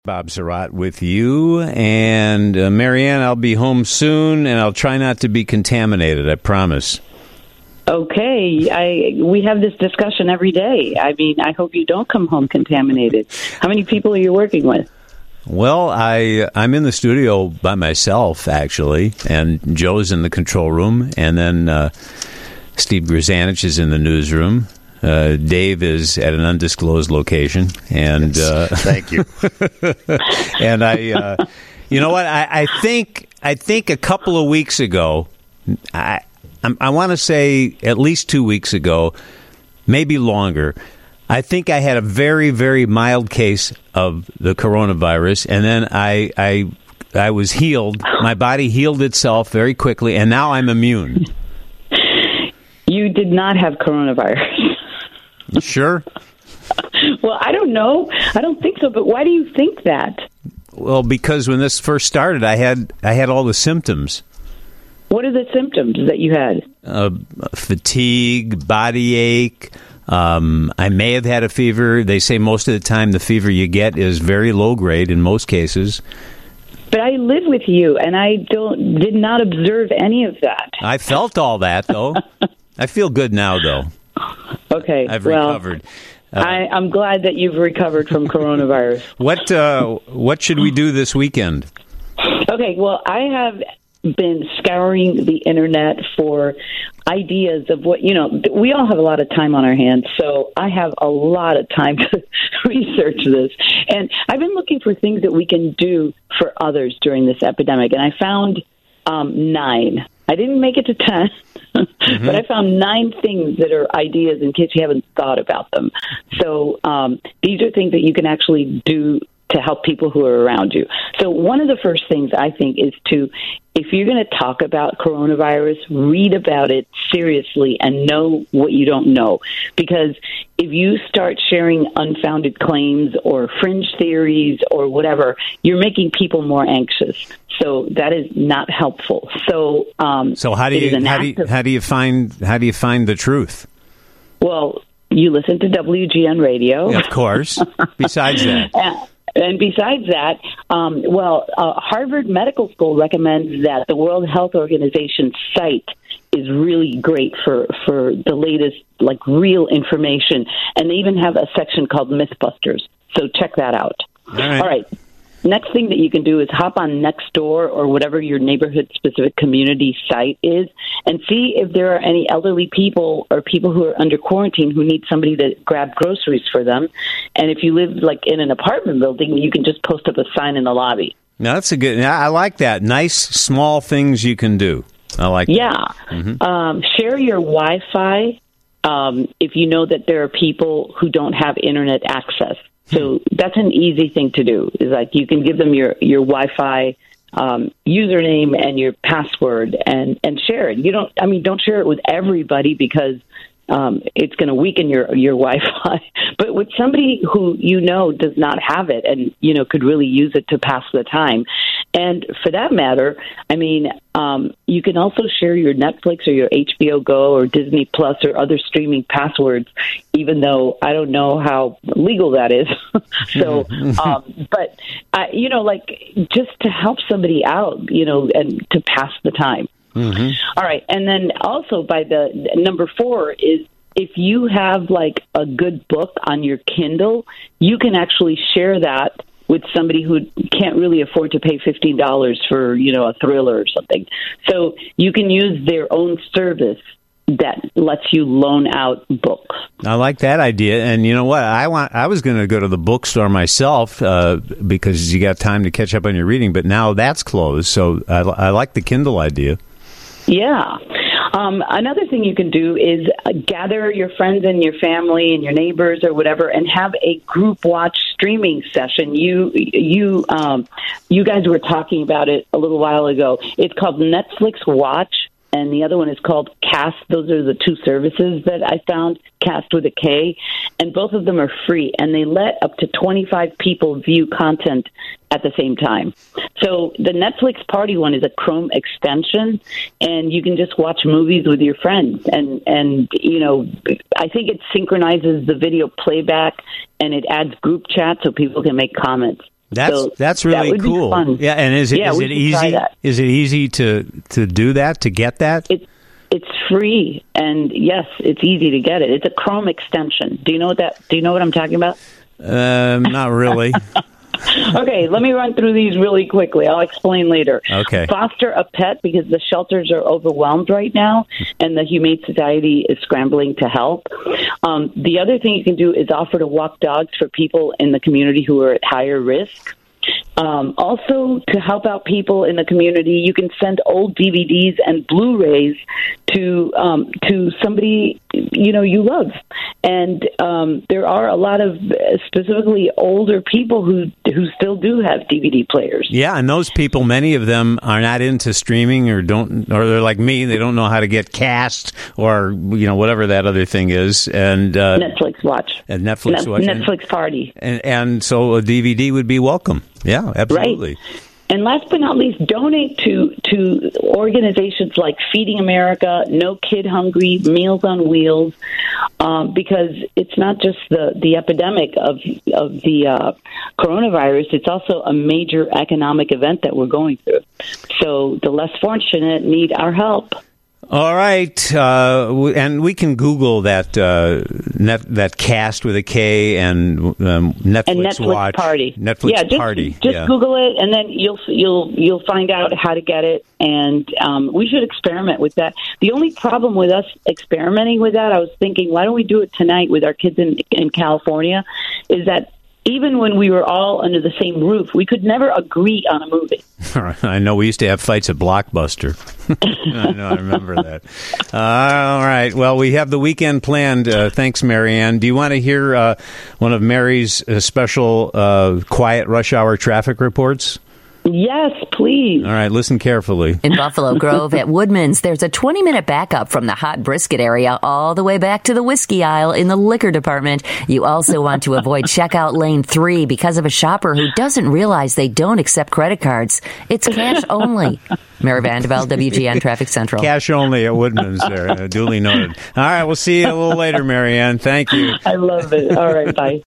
Bob Surratt with you, and Marianne, I'll be home soon, and I'll try not to be contaminated, I promise. Okay, we have this discussion every day. I mean, I hope you don't come home contaminated. How many people are you working with? Well, I'm in the studio by myself, actually, and Joe's in the control room, and then Steve Grzanich is in the newsroom. Dave is at an undisclosed location, and thank you. And you know what? I think a couple of weeks ago, I want to say at least 2 weeks ago, maybe longer. I think I had a very, very mild case of the coronavirus, and then I was healed. My body healed itself very quickly, and now I'm immune. You did not have coronavirus. Sure. Well, I don't know. I don't think so. But why do you think that? Well, because when this first started, I had all the symptoms. What are the symptoms that you had? Fatigue, body ache. I may have had a fever. They say most of the time the fever you get is very low grade in most cases. But I live with you, and I did not observe any of that. I felt all that, though. I feel good now, though. Okay, I've recovered. I'm glad that you've recovered from coronavirus. What should we do this weekend? Okay, well, I have been scouring the internet for ideas of what, we all have a lot of time on our hands, so I have a lot of time to research this. And I've been looking for things that we can do for others during this epidemic, and I found 9. I didn't make it to 10, but I found 9 things that are ideas in case you haven't thought about them. So these are things that you can actually do to help people who are around you. So one of the first things I think is if you're going to talk about coronavirus, read about it seriously and know what you don't know. Because if you start sharing unfounded claims or fringe theories or whatever, you're making people more anxious. So that is not helpful. So how do you find the truth? Well, you listen to WGN Radio, yeah, of course. Besides that. And besides that, Harvard Medical School recommends that the World Health Organization site is really great for the latest, real information. And they even have a section called Mythbusters. So check that out. All right. Next thing that you can do is hop on Nextdoor or whatever your neighborhood-specific community site is and see if there are any elderly people or people who are under quarantine who need somebody to grab groceries for them. And if you live, in an apartment building, you can just post up a sign in the lobby. Now, that's I like that. Nice, small things you can do. I like that. Yeah. Mm-hmm. Share your Wi-Fi if you know that there are people who don't have Internet access. So that's an easy thing to do. Is you can give them your Wi-Fi username and your password and share it. Don't share it with everybody because it's going to weaken your Wi-Fi. But with somebody who does not have it and could really use it to pass the time. And for that matter, you can also share your Netflix or your HBO Go or Disney Plus or other streaming passwords, even though I don't know how legal that is. So, but just to help somebody out, and to pass the time. Mm-hmm. All right. And then also by the number 4 is if you have a good book on your Kindle, you can actually share that with somebody who can't really afford to pay $15 for, a thriller or something. So you can use their own service that lets you loan out books. I like that idea. And you know what? I was going to go to the bookstore myself because you got time to catch up on your reading, but now that's closed. So I like the Kindle idea. Yeah. Another thing you can do is gather your friends and your family and your neighbors or whatever and have a group watch streaming session. You guys were talking about it a little while ago. It's called Netflix Watch, and the other one is called Cast. Those are the 2 services that I found, Cast with a K, and both of them are free, and they let up to 25 people view content at the same time. So the Netflix Party one is a Chrome extension, and you can just watch movies with your friends. And I think it synchronizes the video playback, and it adds group chat so people can make comments. That's really cool. Yeah, and is it easy? Is it easy to do that, to get that? It's free, and yes, it's easy to get it. It's a Chrome extension. Do you know what I'm talking about? Not really. Okay, let me run through these really quickly. I'll explain later. Okay. Foster a pet because the shelters are overwhelmed right now, and the Humane Society is scrambling to help. The other thing you can do is offer to walk dogs for people in the community who are at higher risk. Also, to help out people in the community, you can send old DVDs and Blu-rays to somebody you love. And there are a lot of specifically older people who still do have DVD players. Yeah, and those people, many of them are not into streaming or they're like me, they don't know how to get Cast or whatever that other thing is, and Netflix Watch. And Netflix Watch. Netflix Party. And so a DVD would be welcome. Yeah, absolutely. Right. And last but not least, donate to organizations like Feeding America, No Kid Hungry, Meals on Wheels, because it's not just the epidemic of the coronavirus. It's also a major economic event that we're going through. So the less fortunate need our help. All right, and we can Google that that Cast with a K and Netflix Watch Party. Netflix Party. Just Google it, and then you'll find out how to get it. And we should experiment with that. The only problem with us experimenting with that, I was thinking, why don't we do it tonight with our kids in California? Is that even when we were all under the same roof, we could never agree on a movie. I know we used to have fights at Blockbuster. I remember that. All right. Well, we have the weekend planned. Thanks, Marianne. Do you want to hear one of Mary's special quiet rush hour traffic reports? Yes, please. All right, listen carefully. In Buffalo Grove at Woodman's, there's a 20-minute backup from the hot brisket area all the way back to the whiskey aisle in the liquor department. You also want to avoid checkout lane 3 because of a shopper who doesn't realize they don't accept credit cards. It's cash only. Mary Vanderbilt, WGN Traffic Central. Cash only at Woodman's there, duly noted. All right, we'll see you a little later, Marianne. Thank you. I love it. All right, bye.